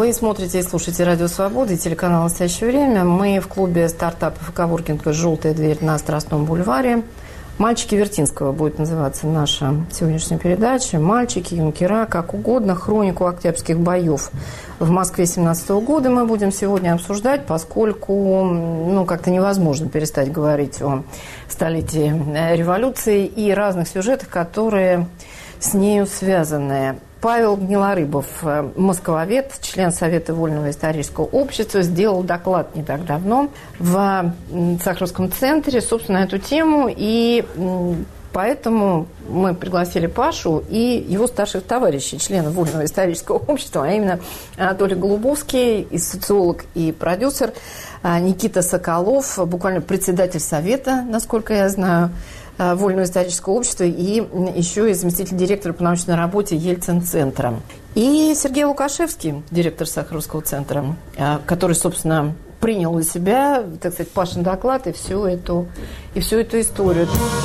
Вы смотрите и слушаете «Радио Свобода» и телеканал «Настоящее время». Мы в клубе стартапов и коворкинга «Желтая дверь» на Страстном бульваре. «Мальчики Вертинского» будет называться наша сегодняшняя передача. «Мальчики, юнкера», как угодно, хронику октябрьских боев в Москве 17-го года мы будем сегодня обсуждать, поскольку как-то невозможно перестать говорить о столетии революции и разных сюжетах, которые с нею связаны. Павел Гнилорыбов, москвовед, член Совета Вольного исторического общества, сделал доклад не так давно в Сахаровском центре, собственно, на эту тему. И поэтому мы пригласили Пашу и его старших товарищей, членов Вольного исторического общества, а именно Анатолий Голубовский, и социолог, и продюсер, Никита Соколов, буквально председатель Совета, насколько я знаю, Вольного исторического общества, и еще и заместитель директора по научной работе Ельцин-центра. И Сергей Лукашевский, директор Сахаровского центра, который, собственно, принял у себя, так сказать, Пашин доклад и всю эту историю.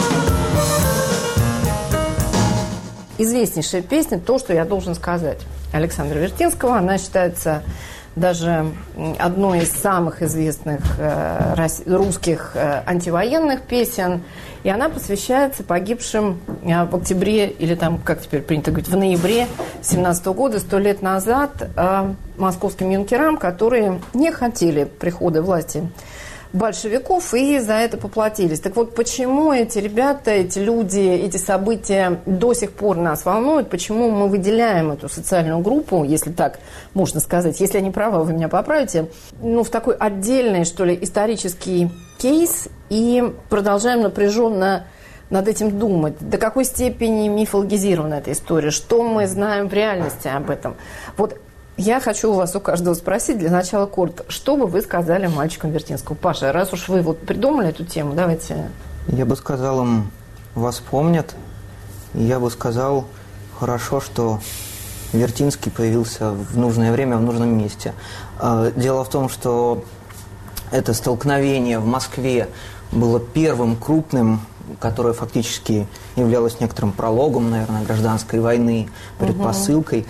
Известнейшая песня «То, что я должен сказать» Александра Вертинского. Она считается даже одной из самых известных русских антивоенных песен. И она посвящается погибшим в октябре, или там, как теперь принято говорить, в ноябре 17 года, 100 лет назад, московским юнкерам, которые не хотели прихода власти большевиков и за это поплатились. Так вот, почему эти ребята, эти люди, эти события до сих пор нас волнуют? Почему мы выделяем эту социальную группу, если так можно сказать, если я не права, вы меня поправите, в такой отдельный, что ли, исторический кейс и продолжаем напряженно над этим думать? До какой степени мифологизирована эта история? Что мы знаем в реальности об этом? Вот я хочу у вас у каждого спросить, для начала коротко, что бы вы сказали мальчикам Вертинского? Паша, раз уж вы придумали эту тему, давайте. Я бы сказал им, вас помнят, и я бы сказал, хорошо, что Вертинский появился в нужное время, в нужном месте. Дело в том, что это столкновение в Москве было первым крупным, которое фактически являлось некоторым прологом, наверное, гражданской войны, предпосылкой.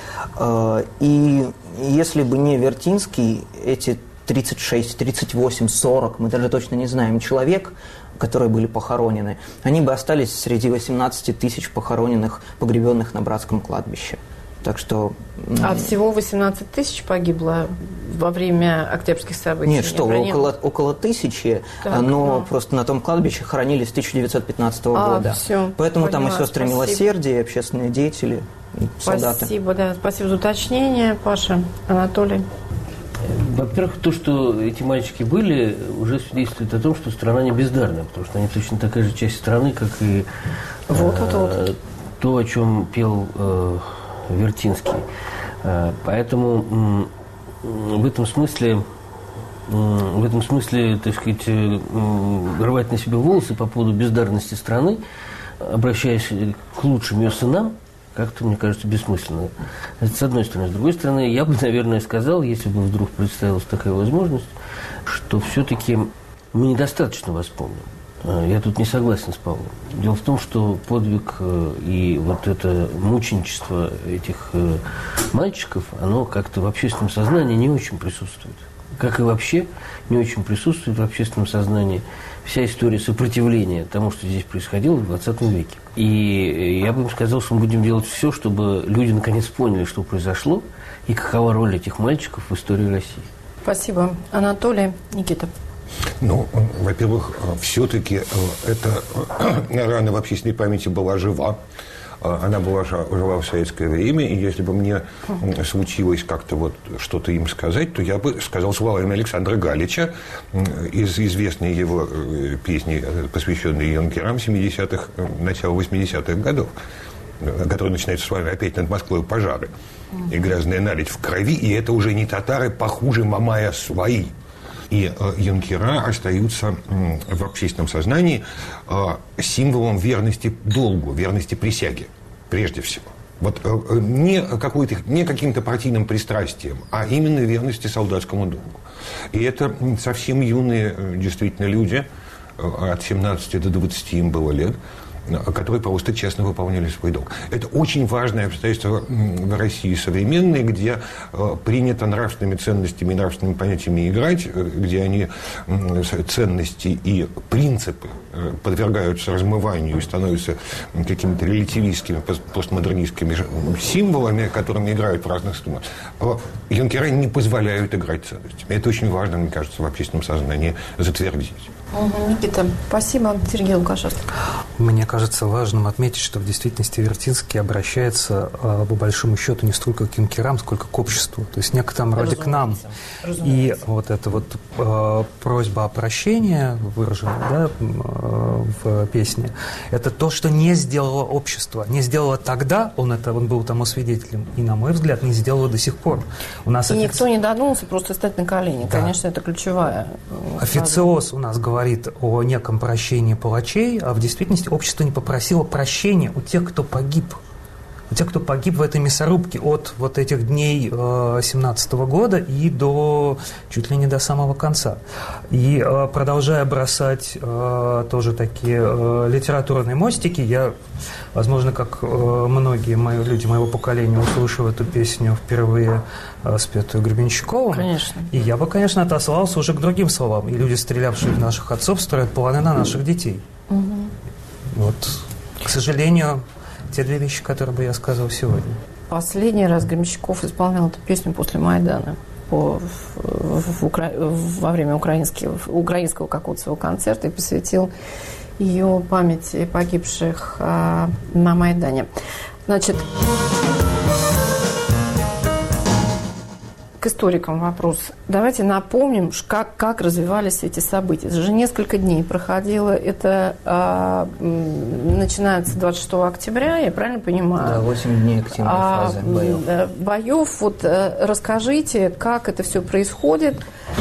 И если бы не Вертинский, эти 36, 38, 40, мы даже точно не знаем, человек, которые были похоронены, они бы остались среди 18 тысяч похороненных, погребенных на Братском кладбище. Так что... А всего 18 тысяч погибло во время октябрьских событий? Нет, что, около 1000, но просто на том кладбище хоронились с 1915 года. Все, поэтому поняла. Там и сестры милосердия, и общественные деятели, и солдаты. Спасибо, да. Спасибо за уточнение, Паша. Анатолий? Во-первых, то, что эти мальчики были, уже свидетельствует о том, что страна не бездарная, потому что они точно такая же часть страны, как и то, о чем пел Вертинский. Поэтому в этом смысле, так сказать, рвать на себе волосы по поводу бездарности страны, обращаясь к лучшим ее сынам, как-то, мне кажется, бессмысленно. Это с одной стороны. С другой стороны, я бы, наверное, сказал, если бы вдруг представилась такая возможность, что все-таки мы недостаточно вас помним. Я тут не согласен с Павлом. Дело в том, что подвиг и вот это мученичество этих мальчиков, оно как-то в общественном сознании не очень присутствует. Как и вообще не очень присутствует в общественном сознании вся история сопротивления тому, что здесь происходило в 20 веке. И я бы им сказал, что мы будем делать все, чтобы люди наконец поняли, что произошло, и какова роль этих мальчиков в истории России. Спасибо. Анатолий, Никита. Во-первых, все-таки эта рана в общественной памяти была жива. Она была жива в советское время, и если бы мне случилось как-то что-то им сказать, то я бы сказал словами Александра Галича из известной его песни, посвященной юнкерам 70-х, начала 80-х годов, которая начинается с вами «Опять над Москвой пожары». И грязная наледь в крови, и это уже не татары, похуже Мамая свои. И юнкера остаются в общественном сознании символом верности долгу, верности присяге, прежде всего. Не каким-то партийным пристрастием, а именно верности солдатскому долгу. И это совсем юные действительно люди, от 17 до 20 им было лет. которые просто честно выполняли свой долг. Это очень важное обстоятельство в России современной, где принято нравственными ценностями и нравственными понятиями играть, где они, ценности и принципы, подвергаются размыванию и становятся какими-то релятивистскими, постмодернистскими символами, которыми играют в разных странах. Юнкера не позволяют играть ценностями. Это очень важно, мне кажется, в общественном сознании затвердить. Никита, спасибо. Сергей Лукашевский. Мне кажется важным отметить, что в действительности Вертинский обращается, по большому счету, не столько к юнкерам, сколько к обществу. То есть в некотором роде к нам. И вот эта вот просьба о прощении, выраженная, да, в песне, это то, что не сделало общество. Не сделало тогда, он был тому свидетелем, и, на мой взгляд, не сделало до сих пор. У нас никто не додумался просто встать на колени. Да. Конечно, это ключевая. Официоз у нас говорит о неком прощении палачей, а в действительности общество не попросило прощения у тех, кто погиб. У тех, кто погиб в этой мясорубке от вот этих дней 17-го года и чуть ли не до самого конца. И продолжая бросать тоже такие литературные мостики, я, возможно, как многие люди моего поколения, услышав эту песню впервые спетую Гребенщиковым. Конечно. И я бы, конечно, отослался уже к другим словам. И люди, стрелявшие в наших отцов, строят планы на наших детей. Угу. Вот, к сожалению, те две вещи, которые бы я сказал сегодня. Последний раз Гребенщиков исполнял эту песню после Майдана во время украинского какого-то своего концерта и посвятил ее памяти погибших на Майдане. Значит, к историкам вопрос. Давайте напомним, как развивались эти события. Это же несколько дней проходило. Это начинается 26 октября, я правильно понимаю? Да, 8 дней активной фазы боев. Вот расскажите, как это все происходит.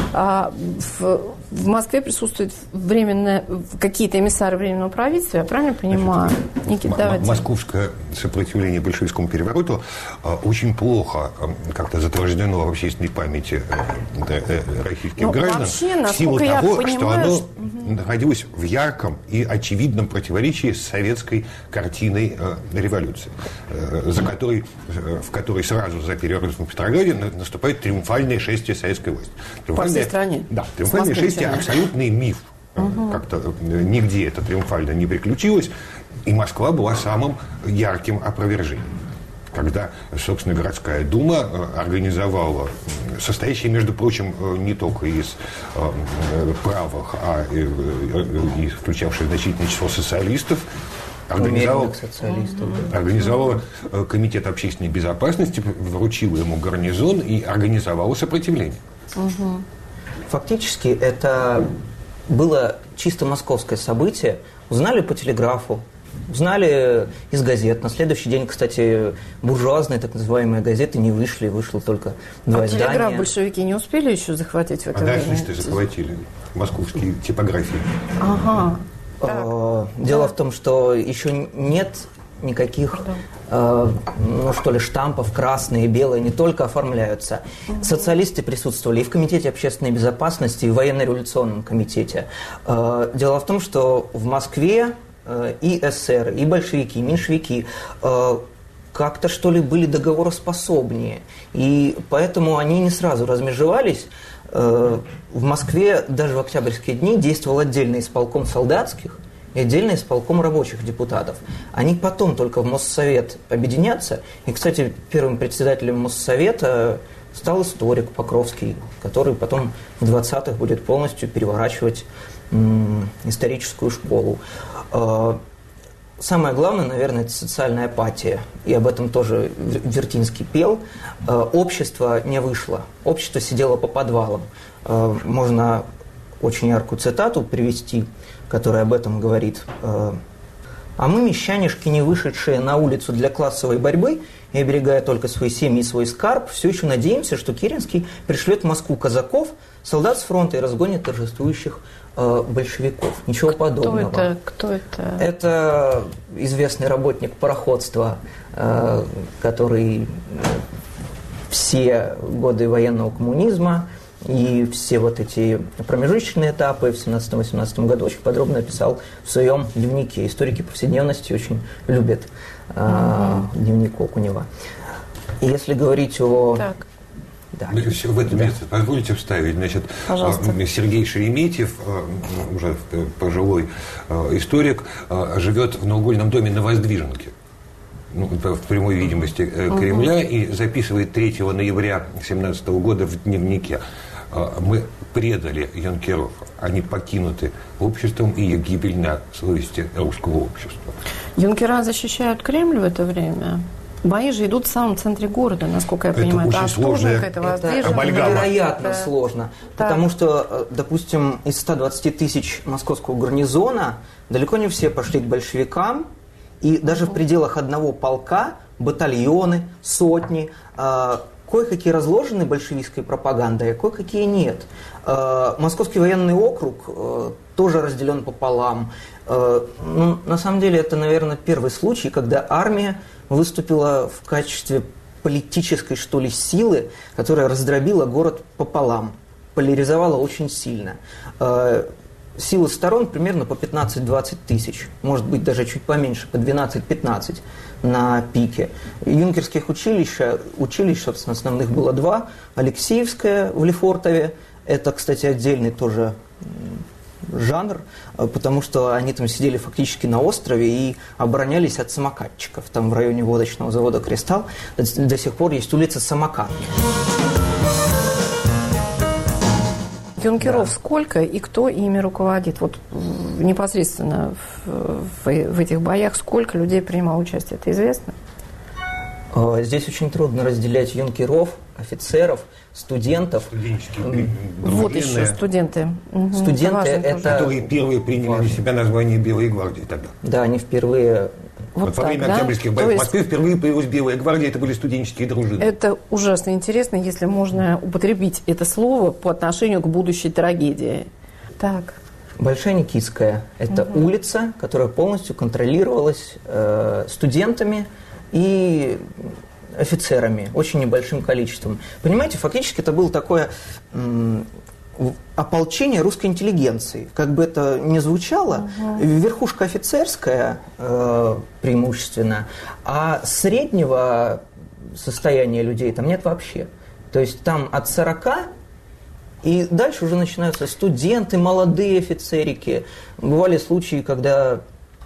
В Москве присутствуют какие-то эмиссары Временного правительства, я правильно понимаю? Никита, давайте. Московское сопротивление большевистскому перевороту очень плохо как-то затверждено в общественной памяти российских граждан, вообще, в силу того, понимаю, что оно находилось в ярком и очевидном противоречии с советской картиной революции, в которой сразу за переворотом в Петрограде наступает триумфальное шествие советской власти. По всей стране. Да, триумфальное шествие – абсолютный миф. Как-то нигде это триумфально не приключилось. И Москва была самым ярким опровержением. Когда, собственно, городская дума организовала, состоящая, между прочим, не только из правых, а и включавшая значительное число социалистов, организовала Комитет общественной безопасности, вручила ему гарнизон и организовала сопротивление. Угу. Фактически это было чисто московское событие. Узнали по телеграфу, узнали из газет. На следующий день, кстати, буржуазные так называемые газеты не вышли, вышло только два издания. Телеграф большевики не успели еще захватить в это время? Анархисты захватили московские типографии. Ага. Дело в том, что еще нет никаких штампов красные и белые, не только оформляются. Социалисты присутствовали и в Комитете общественной безопасности, и в военно-революционном комитете. Дело в том, что в Москве и СССР, и большевики, и меньшевики как-то, что ли, были договороспособнее. И поэтому они не сразу размежевались. В Москве даже в октябрьские дни действовал отдельный исполком солдатских и отдельный исполком рабочих депутатов. Они потом только в Моссовет объединятся. И, кстати, первым председателем Моссовета стал историк Покровский, который потом в 20-х будет полностью переворачивать историческую школу. Самое главное, наверное, это социальная апатия. И об этом тоже Вертинский пел. Общество не вышло. Общество сидело по подвалам. Можно очень яркую цитату привести, которая об этом говорит. «А мы, мещанишки, не вышедшие на улицу для классовой борьбы и оберегая только свои семьи и свой скарб, все еще надеемся, что Керенский пришлет в Москву казаков, солдат с фронта и разгонит торжествующих большевиков». Ничего подобного. Кто это? Это известный работник пароходства, который все годы военного коммунизма и все вот эти промежуточные этапы в 17-18 году очень подробно описал в своем дневнике. Историки повседневности очень любят дневник Окунева. И если говорить о... Так. Да. В это место позвольте вставить. Значит, Сергей Шереметьев, уже пожилой историк, живет в наугольном доме на Воздвиженке, в прямой видимости Кремля, и записывает 3 ноября 1917 года в дневнике: «Мы предали юнкеров, они покинуты обществом, и их гибель на совести русского общества». Юнкера защищают Кремль в это время? Бои же идут в самом центре города, насколько я понимаю. Это очень сложная невероятно сложно. Да. Потому что, допустим, из 120 тысяч московского гарнизона далеко не все пошли к большевикам. И даже в пределах одного полка батальоны, сотни, кое-какие разложены большевистской пропагандой, а кое-какие нет. Московский военный округ тоже разделен пополам. На самом деле это, наверное, первый случай, когда армия выступила в качестве политической, что ли, силы, которая раздробила город пополам, поляризовала очень сильно. Силы сторон примерно по 15-20 тысяч, может быть, даже чуть поменьше, по 12-15 на пике. Юнкерских училищ, собственно, основных было 2. Алексеевское в Лефортове, это, кстати, отдельный тоже жанр, потому что они там сидели фактически на острове и оборонялись от самокатчиков. Там в районе водочного завода «Кристалл» до сих пор есть улица Самокатная. Юнкеров сколько и кто ими руководит? Вот непосредственно в этих боях сколько людей принимало участие? Это известно? Здесь очень трудно разделять юнкеров, офицеров, студентов. Вот еще студенты. Студенты это которые первые приняли на себя название Белой гвардии тогда. Да, они впервые... Вот во время Октябрьских боев в Москве впервые появилась Белая гвардия, это были студенческие дружины. Это ужасно интересно, если можно употребить это слово по отношению к будущей трагедии. Так. Большая Никитская – это улица, которая полностью контролировалась студентами и офицерами, очень небольшим количеством. Понимаете, фактически это было такое ополчение русской интеллигенции. Как бы это ни звучало, верхушка офицерская преимущественно, а среднего состояния людей там нет вообще. То есть там от 40 и дальше уже начинаются студенты, молодые офицерики. Бывали случаи, когда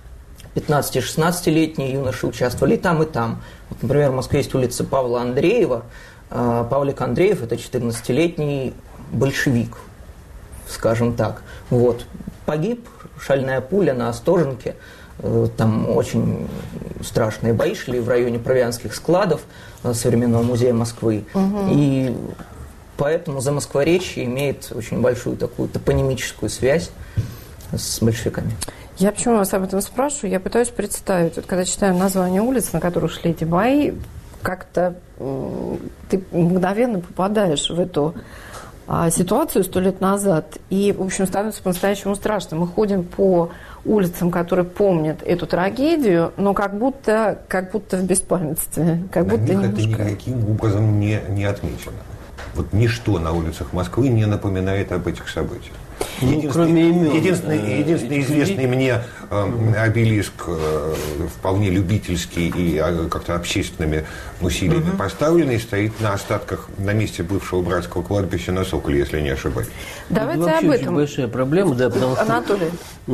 15-16-летние юноши участвовали и там, и там. Вот, например, в Москве есть улица Павла Андреева. Павлик Андреев – это 14-летний большевик, скажем так. Вот. Погиб, шальная пуля на Остоженке. Там очень страшные бои шли в районе Провианских складов Современного музея Москвы. И поэтому Замоскворечье имеет очень большую такую топонимическую связь с большевиками. Я почему вас об этом спрашиваю? Я пытаюсь представить, вот когда читаю названия улиц, на которых шли эти бои, как-то ты мгновенно попадаешь в эту ситуацию 100 лет назад, и, в общем, становится по-настоящему страшно. Мы ходим по улицам, которые помнят эту трагедию, но как будто в беспамятстве, как будто немножко... Это никаким образом не отмечено. Вот ничто на улицах Москвы не напоминает об этих событиях. Кроме имен. Единственный известный мне обелиск, вполне любительский и как-то общественными усилиями поставленный, стоит на остатках, на месте бывшего братского кладбища на Соколе, если не ошибаюсь. Давайте это об этом. Очень большая проблема, да, потому что Анатолий.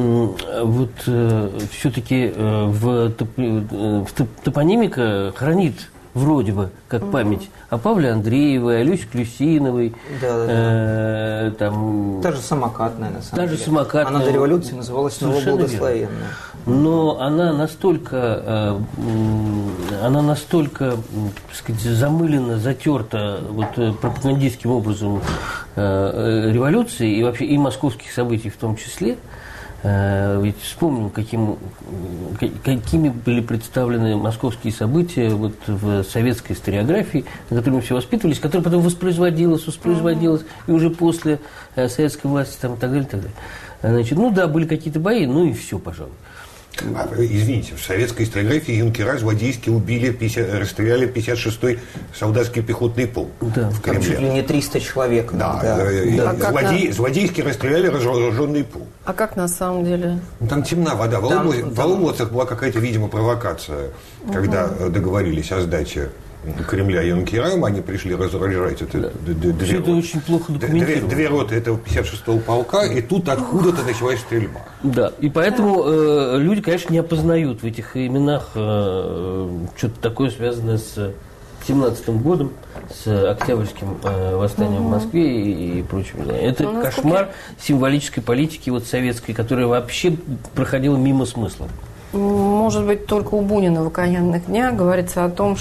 Вот все-таки топонимика хранит вроде бы как память о Павле Андреевой, о Люсе Клюсиновой. Там... Та же Самокатная, на самом деле. Самокатная. Она до революции называлась Новоблагословенная. Но она настолько, так сказать, замылена, затерта вот, пропагандистским образом революции и вообще и московских событий в том числе. Ведь вспомним, какими были представлены московские события вот в советской историографии, на которой мы все воспитывались, которая потом воспроизводилась, и уже после советской власти там, и так далее, и так далее. Значит, ну да, были какие-то бои, ну и все, пожалуй. Извините, в советской историографии юнкера злодейски расстреляли 56-й солдатский пехотный полк в Там чуть ли Кремле. не 300 человек. Злодейски расстреляли разоруженный полк. А как на самом деле? Там темна вода. В Оломоцах была какая-то, видимо, провокация, когда договорились о сдаче Кремля юнкерам, они пришли разоружать Все это очень плохо документировано. Две роты этого 56-го полка, и тут откуда-то началась стрельба. Да, и поэтому люди, конечно, не опознают в этих именах что-то такое, связанное с 17-м годом, с Октябрьским восстанием в Москве и прочим. Это кошмар символической политики вот советской, которая вообще проходила мимо смысла. Может быть, только у Бунина в «Окаянных днях» говорится о том,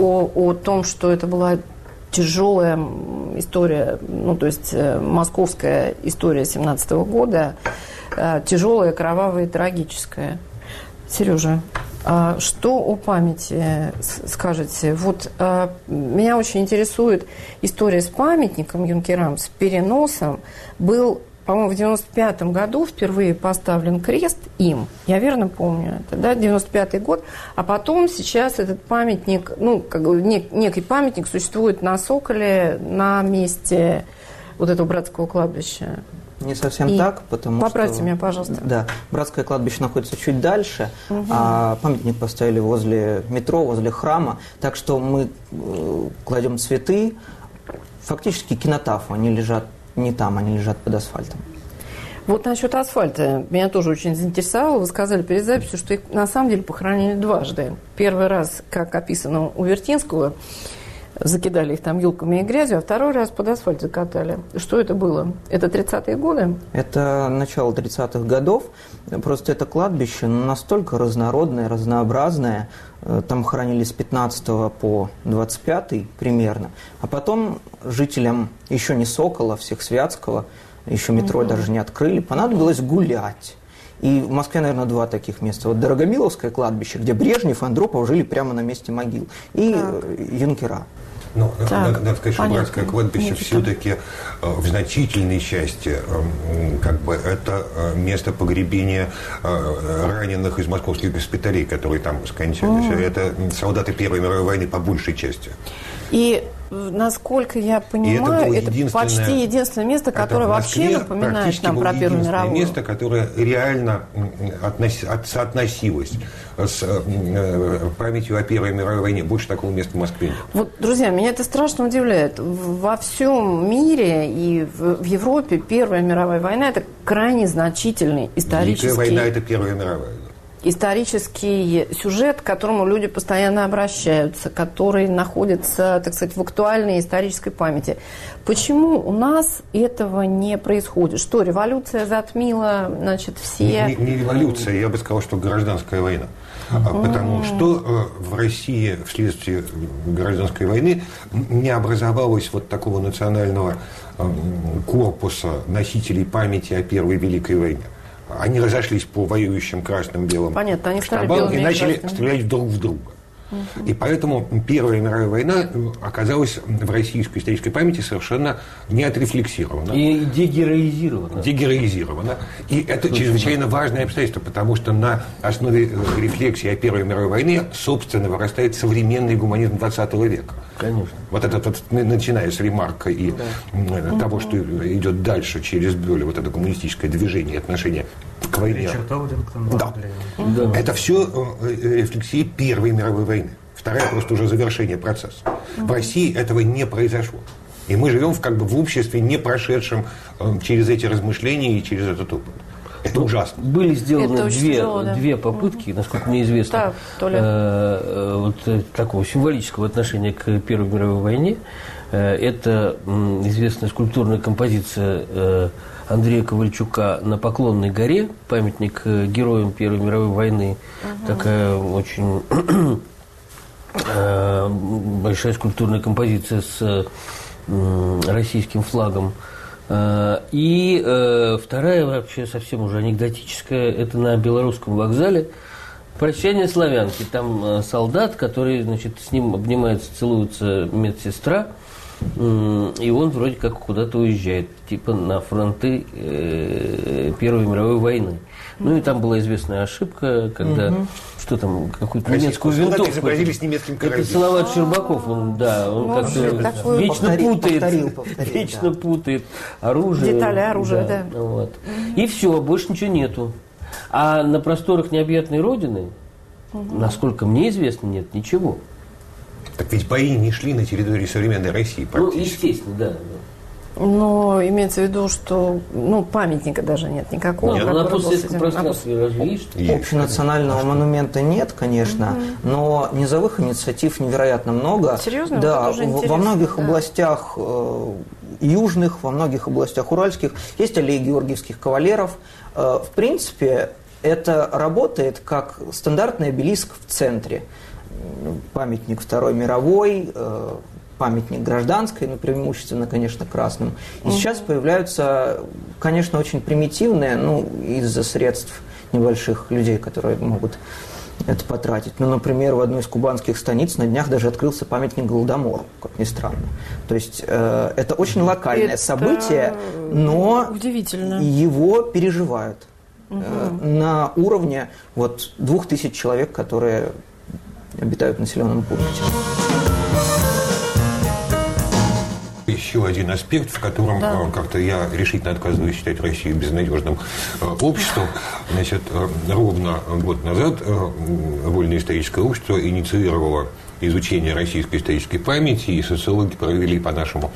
что это была тяжелая история, ну, то есть московская история 17-го года, тяжелая, кровавая и трагическая. Сережа, что о памяти скажете? Вот меня очень интересует история с памятником юнкерам, с переносом. Был, по-моему, в 95-м году впервые поставлен крест им. Я верно помню это, да? 95-й год. А потом сейчас этот памятник, ну, как бы некий памятник существует на Соколе, на месте вот этого братского кладбища. Не совсем так, потому поправьте что... меня, пожалуйста. Да, братское кладбище находится чуть дальше, а памятник поставили возле метро, возле храма. Так что мы кладем цветы. Фактически кинотафы, они лежат не там, они лежат под асфальтом. Вот насчет асфальта меня тоже очень заинтересовало. Вы сказали перед записью, что их на самом деле похоронили дважды. Первый раз, как описано у Вертинского, закидали их там юлками и грязью, а второй раз под асфальт закатали. Что это было? Это 30-е годы? Это начало 30-х годов. Просто это кладбище настолько разнородное, разнообразное. Там хоронили с 15 по 25 примерно. А потом жителям еще не Сокола, всех Святского, еще метро даже не открыли, понадобилось гулять. И в Москве, наверное, два таких места. Вот Дорогомиловское кладбище, где Брежнев и Андропов жили прямо на месте могил. И юнкера. Но надо сказать, что братское кладбище все-таки в значительной части как бы это место погребения раненых из московских госпиталей, которые там скончались. Это солдаты Первой мировой войны по большей части. И насколько я понимаю, это почти единственное место, которое вообще напоминает нам про Первую мировую. Место, которое реально соотносилось с памятью о Первой мировой войне. Больше такого места в Москве нет. Вот, друзья, меня это страшно удивляет. Во всем мире и в Европе Первая мировая война – это крайне значительный исторический... Великая война – это Первая мировая. Исторический сюжет, к которому люди постоянно обращаются, который находится, так сказать, в актуальной исторической памяти. Почему у нас этого не происходит? Что, революция затмила, значит, все... Не революция, я бы сказал, что гражданская война. Потому что в России вследствие гражданской войны не образовалось вот такого национального корпуса носителей памяти о Первой Великой войне. Они разошлись по воюющим красным, белым штабам и начали стрелять друг в друга. И поэтому Первая мировая война оказалась в российской исторической памяти совершенно не отрефлексирована. И дегероизирована. И это чрезвычайно важное обстоятельство, потому что на основе рефлексии о Первой мировой войне, собственно, вырастает современный гуманизм 20 века. Конечно. Вот этот, начиная с Ремарка и того, что идет дальше через Бёля, вот это коммунистическое движение, отношение к войне. Да. Это все рефлексии Первой мировой войны. Вторая просто уже завершение процесса. В России этого не произошло. И мы живем в обществе, не прошедшем через эти размышления и через этот опыт. Это ужасно. Были сделаны две попытки, насколько мне известно, вот такого символического отношения к Первой мировой войне. Это известная скульптурная композиция Андрея Ковальчука на Поклонной горе, памятник героям Первой мировой войны. Такая очень большая скульптурная композиция с российским флагом. И вторая, вообще совсем уже анекдотическая, это на Белорусском вокзале. «Прощание славянки». Там солдат, который, значит, с ним обнимается, целуется медсестра, и он вроде как куда-то уезжает, типа на фронты Первой мировой войны. Ну и там была известная ошибка, когда что там, какую-то немецкую Солдаты винтовку. изобразили с немецким Это карабином. Салават Щербаков, он как-то такой вечно повторил, вечно путает оружие. Детали оружия, да. Вот. И все, больше ничего нету. А на просторах необъятной родины, насколько мне известно, нет ничего. Так ведь бои не шли на территории современной России Ну, практически. естественно, да. Но имеется в виду, что памятника даже нет никакого. Нет, который на был с постсоветском этим. пространстве разве есть? Общенационального монумента нет, конечно, но низовых инициатив невероятно много. Серьезно? Вот Да, это уже во интересно, многих да. областях южных, во многих областях уральских есть аллеи георгиевских кавалеров. В принципе, это работает как стандартный обелиск в центре. Памятник Второй мировой, памятник гражданской, но преимущественно, конечно, красным. И сейчас появляются, конечно, очень примитивные, из-за средств небольших людей, которые могут это потратить. Например, в одной из кубанских станиц на днях даже открылся памятник Голодомору, как ни странно. То есть это очень локальное событие, но удивительно. его переживают на уровне 2000 человек, которые обитают в населенном пункте. Еще один аспект, в котором как-то я решительно отказываюсь считать Россию безнадежным обществом. Значит, ровно год назад Вольное историческое общество инициировало изучение российской исторической памяти, и социологи провели по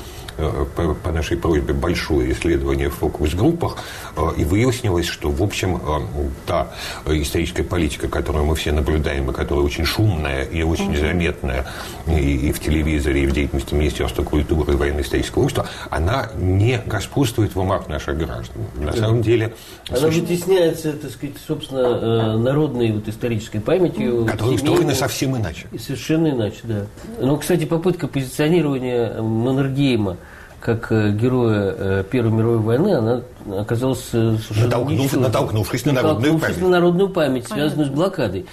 нашей просьбе большое исследование в фокус-группах, и выяснилось, что, в общем, та историческая политика, которую мы все наблюдаем, и которая очень шумная и очень заметная и в телевизоре, и в деятельности Министерства культуры и военно-исторического общества, она не господствует в умах наших граждан. На самом деле... Она вытесняется, так сказать, собственно, народной исторической памятью. Которая устроена совсем иначе. И совершенно иначе, да. Но, кстати, попытка позиционирования Маннергейма как героя Первой мировой войны, она оказалась совершенно натолкнувшись на народную память. на народную память, связанную с блокадой.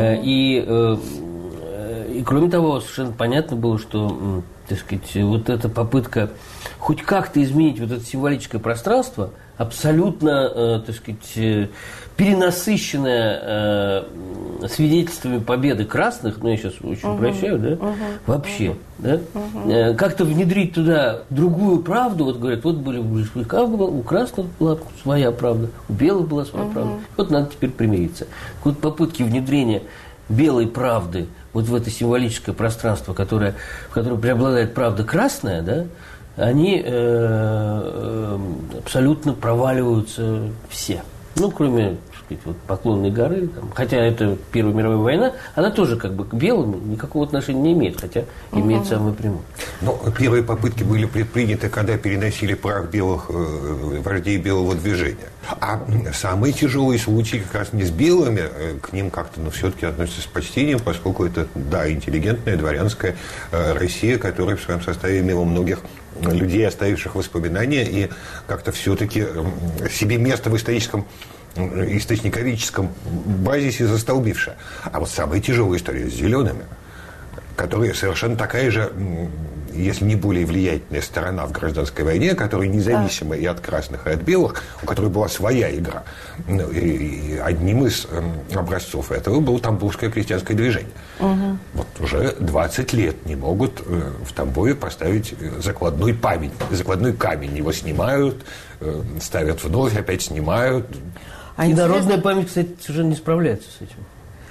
И кроме того, совершенно понятно было, что, так сказать, вот эта попытка хоть как-то изменить вот это символическое пространство, абсолютно, так сказать, перенасыщенная свидетельствами победы красных, я сейчас очень упрощаю, да, вообще, да, как-то внедрить туда другую правду, говорят, были у большевиков, у красных была своя правда, у белых была своя правда, надо теперь примириться. Вот попытки внедрения белой правды в это символическое пространство, в котором преобладает правда красная, да, они абсолютно проваливаются все. Кроме, так сказать, Поклонной горы, хотя это Первая мировая война, она тоже к белым никакого отношения не имеет, хотя имеет самую прямую. Но первые попытки были предприняты, когда переносили прах белых вождей белого движения. А самые тяжелые случаи как раз не с белыми, к ним как-то, все-таки относятся с почтением, поскольку это, интеллигентная, дворянская Россия, которая в своем составе имела многих людей, оставивших воспоминания, и как-то все-таки себе место в источниковическом базисе застолбившая. А самая тяжелая история с зелеными, которые совершенно такая же, если не более влиятельная сторона в гражданской войне, которая независима и от красных, и от белых, у которой была своя игра. И одним из образцов этого было Тамбовское крестьянское движение. Уже 20 лет не могут в Тамбове поставить закладной камень. Его снимают, ставят вновь, опять снимают. И народная память, кстати, совершенно не справляется с этим.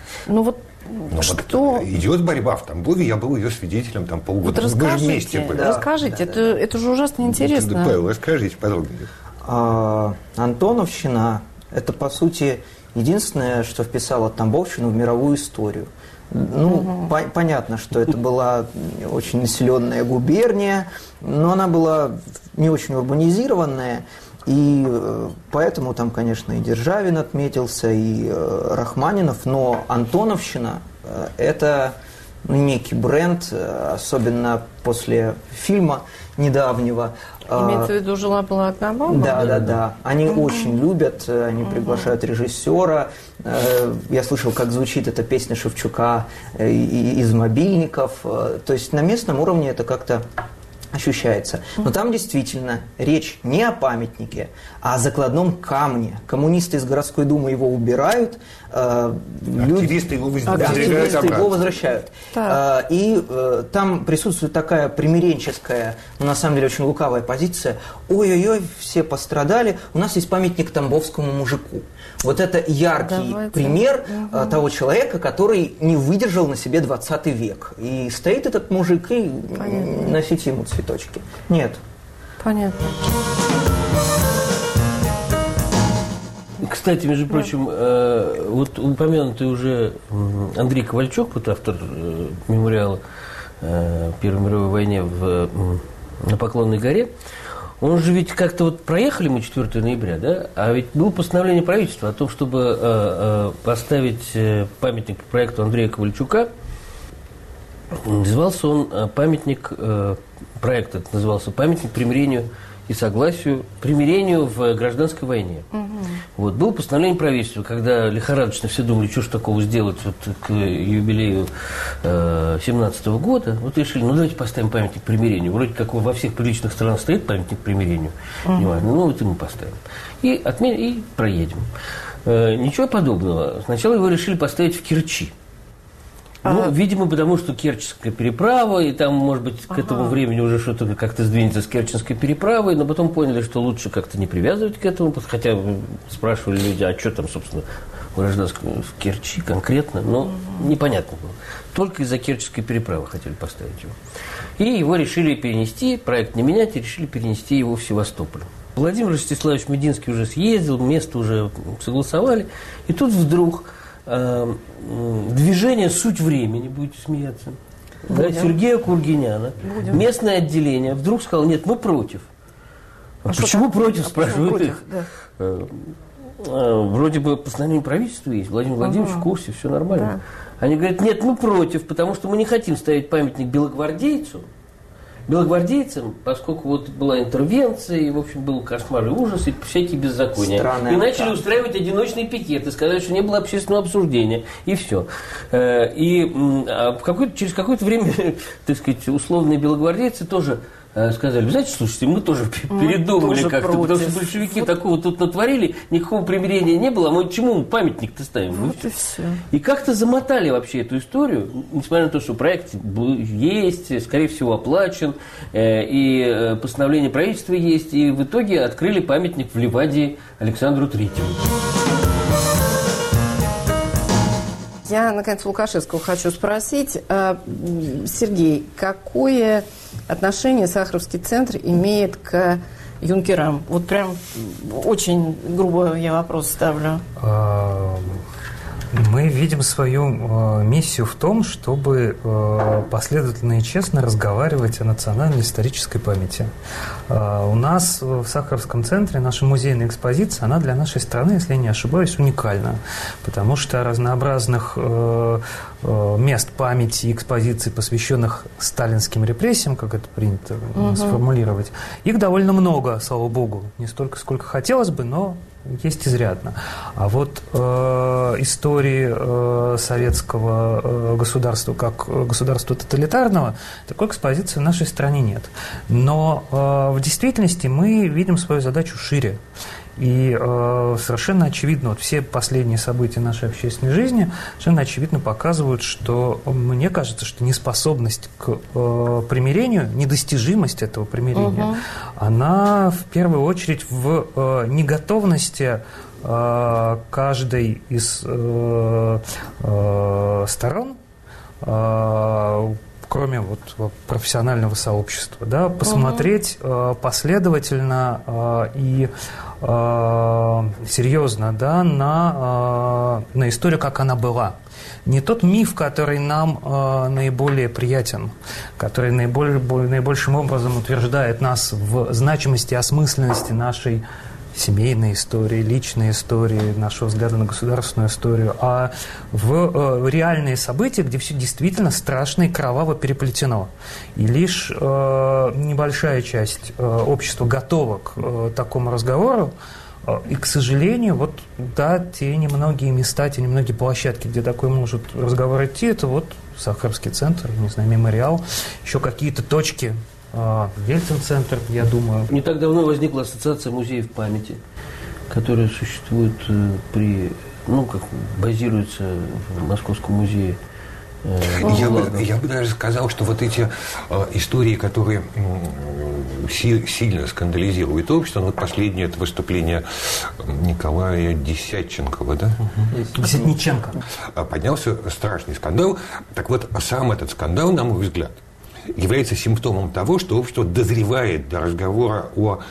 Что? Идет борьба в Тамбове, я был ее свидетелем полгода. Мы же вместе были. Расскажите, это же ужасно интересно. Павел, расскажите подробнее. Антоновщина – это, по сути, единственное, что вписало Тамбовщину в мировую историю. Понятно, что это была очень населенная губерния, но она была не очень урбанизированная. И поэтому там, конечно, и Державин отметился, и Рахманинов, но Антоновщина – это некий бренд, особенно после фильма недавнего. Имеется в виду «Жила-была одна баба»? Да. Они очень любят, они приглашают режиссера. Я слышал, как звучит эта песня Шевчука из мобильников. То есть на местном уровне это как-то ощущается. Но там действительно речь не о памятнике, а о закладном камне. Коммунисты из городской думы его убирают, активисты его возвращают. И там присутствует такая примиренческая, но на самом деле очень лукавая позиция. Ой-ой-ой, все пострадали, у нас есть памятник тамбовскому мужику. Вот это яркий пример того человека, который не выдержал на себе 20 век. И стоит этот мужик, и носить ему цветочки. Нет. Понятно. Кстати, между прочим, вот упомянутый уже Андрей Ковальчук, вот автор мемориала Первой мировой войне на Поклонной горе, он же ведь как-то вот проехали мы 4 ноября, да? А ведь было постановление правительства о том, чтобы поставить памятник по проекту Андрея Ковальчука. Назывался он проект этот назывался «Памятник примирению и согласию, примирению в гражданской войне». Вот. Было постановление правительства, когда лихорадочно все думали, что ж такого сделать вот к юбилею 17-го года. Вот решили, давайте поставим памятник примирению. Вроде как во всех приличных странах стоит памятник примирению. Неважно, вот и мы поставим. И проедем. Ничего подобного. Сначала его решили поставить в Керчи. Видимо, потому что Керченская переправа, и там, может быть, к этому времени уже что-то как-то сдвинется с Керченской переправой, но потом поняли, что лучше как-то не привязывать к этому, хотя спрашивали люди, а что там, собственно, в Керчи конкретно, но непонятно было. Только из-за Керченской переправы хотели поставить его. И его решили перенести, проект не менять, и решили перенести его в Севастополь. Владимир Ростиславович Мединский уже съездил, место уже согласовали, и тут вдруг... движение «Суть времени», будете смеяться, да, Сергея Кургиняна, местное отделение, вдруг сказал, нет, мы против. Почему против, спрашивают их. Вроде бы постановление правительства есть, Владимир Владимирович в курсе, все нормально. Они говорят, нет, мы против, потому что мы не хотим ставить памятник белогвардейцам, поскольку вот была интервенция, и, в общем, был кошмар и ужас, и всякие беззакония. И начали устраивать одиночные пикеты, сказали, что не было общественного обсуждения, и все. И через какое-то время, так сказать, условные белогвардейцы тоже сказали, вы знаете, слушайте, мы тоже передумали как-то, потому что большевики такого тут натворили, никакого примирения не было, а мы чему памятник-то ставим? Вот и все. И как-то замотали вообще эту историю, несмотря на то, что проект есть, скорее всего, оплачен, и постановление правительства есть, и в итоге открыли памятник в Ливадии Александру Третьему. Я, наконец, Лукашевского хочу спросить. Сергей, какое отношение Сахаровский центр имеет к юнкерам? Вот прям очень грубо я вопрос ставлю. Мы видим свою миссию в том, чтобы последовательно и честно разговаривать о национальной исторической памяти. У нас в Сахаровском центре наша музейная экспозиция, она для нашей страны, если я не ошибаюсь, уникальна, потому что разнообразных мест памяти и экспозиций, посвященных сталинским репрессиям, как это принято сформулировать, их довольно много, слава богу. Не столько, сколько хотелось бы, но есть изрядно. А вот истории советского государства как государства тоталитарного, такой экспозиции в нашей стране нет. Но в действительности мы видим свою задачу шире. И совершенно очевидно, вот все последние события нашей общественной жизни совершенно очевидно показывают, что мне кажется, что неспособность к примирению, недостижимость этого примирения, она в первую очередь в неготовности каждой из сторон, кроме вот профессионального сообщества, да, посмотреть последовательно и серьезно, да, на историю, как она была. Не тот миф, который нам наиболее приятен, который наибольшим образом утверждает нас в значимости и осмысленности нашей семейной истории, личной истории, нашего взгляда на государственную историю, а в реальные события, где все действительно страшно и кроваво переплетено. И лишь небольшая часть общества готова к такому разговору, и, к сожалению, вот, да, те немногие места, те немногие площадки, где такой может разговор идти, это вот Сахаровский центр, не знаю, мемориал, еще какие-то точки Ельцин-центр, я думаю. Не так давно возникла ассоциация музеев памяти, которая существует базируется в Московском музее. Я бы даже сказал, что вот эти истории, которые сильно скандализируют общество, вот последнее это выступление Николая Десятченкова, да? Десятниченко. Поднялся страшный скандал. Так вот, сам этот скандал, на мой взгляд, является симптомом того, что общество дозревает до разговора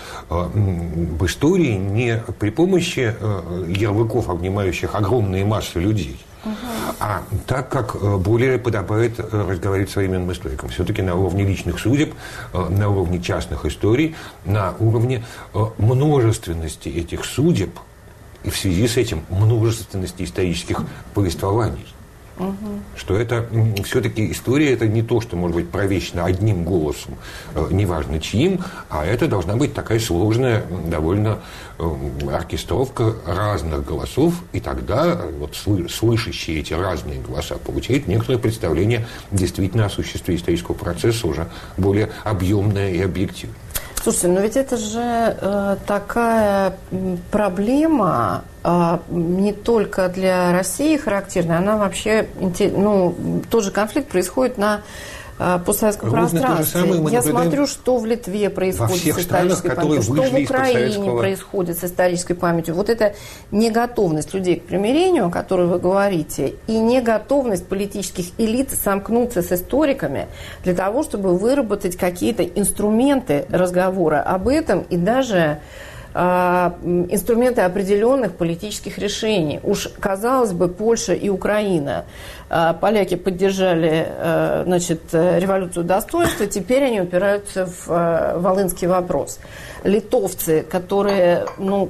об истории не при помощи ярлыков, обнимающих огромные массы людей, а так, как более подобает разговаривать с современным историком. Все-таки на уровне личных судеб, на уровне частных историй, на уровне множественности этих судеб и в связи с этим множественности исторических повествований. Что это все-таки история, это не то, что может быть провещено одним голосом, неважно чьим, а это должна быть такая сложная, довольно оркестровка разных голосов, и тогда вот слышащие эти разные голоса получают некоторое представление действительно о существе исторического процесса, уже более объемное и объективное. Слушайте, но ведь это же такая проблема не только для России характерная, она вообще, тот же конфликт происходит на постсоветском пространстве. Я смотрю, что в Литве происходит с исторической памятью, что в Украине происходит с исторической памятью. Вот эта неготовность людей к примирению, о которой вы говорите, и неготовность политических элит сомкнуться с историками для того, чтобы выработать какие-то инструменты разговора об этом и даже инструменты определенных политических решений. Уж, казалось бы, Польша и Украина. Поляки поддержали, революцию достоинства, теперь они упираются в волынский вопрос. Литовцы, которые,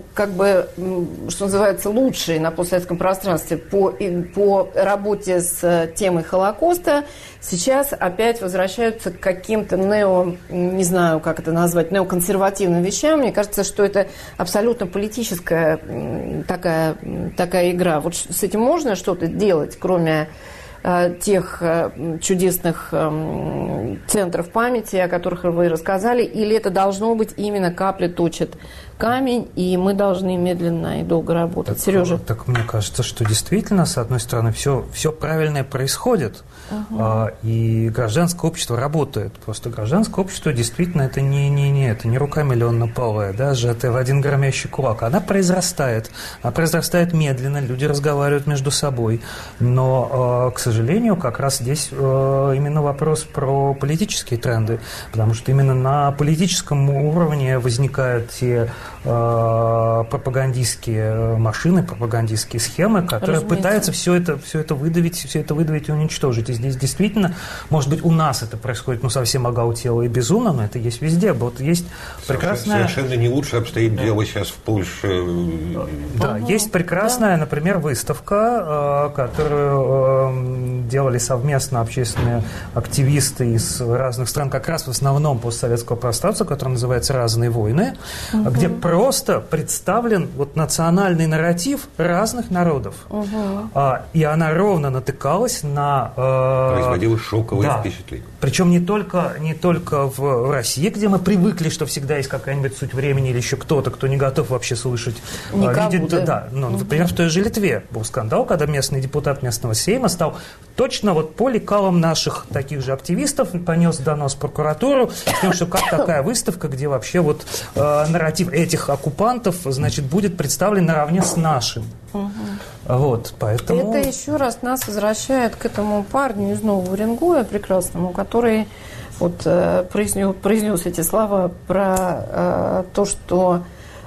что называется, лучшие на постсоветском пространстве по работе с темой Холокоста, сейчас опять возвращаются к каким-то неоконсервативным вещам. Мне кажется, что это абсолютно политическая такая игра. Вот с этим можно что-то делать, кроме тех чудесных центров памяти, о которых вы рассказали, или это должно быть именно капля точит камень, и мы должны медленно и долго работать? Сережа? Так мне кажется, что действительно, с одной стороны, все правильное происходит, и гражданское общество работает. Просто гражданское общество действительно это не рука миллионно-палая, да, сжатая в один громящий кулак. Она произрастает медленно, люди разговаривают между собой. Но, к сожалению, как раз здесь именно вопрос про политические тренды, потому что именно на политическом уровне возникают те пропагандистские машины, пропагандистские схемы, которые пытаются все это выдавить и уничтожить. И здесь действительно, может быть, у нас это происходит совсем оголтело и безумно, но это есть везде. Вот есть прекрасная... Совершенно не лучше обстоит дело сейчас в Польше. Да, есть прекрасная, например, выставка, которую делали совместно общественные активисты из разных стран, как раз в основном постсоветского пространства, которая называется «Разные войны», где просто представлен национальный нарратив разных народов. И она ровно натыкалась на... Производила шоковые впечатления. Причем не только в России, где мы привыкли, что всегда есть какая-нибудь суть времени или еще кто-то, кто не готов вообще слышать, видеть. Да. Например, в той же Литве был скандал, когда местный депутат местного сейма стал точно по лекалам наших таких же активистов, понес донос в прокуратуру, с тем, что как такая выставка, где вообще нарратив этих оккупантов, будет представлен наравне с нашим. Поэтому... Это еще раз нас возвращает к этому парню из Нового Уренгоя прекрасному, который произнес эти слова про то, что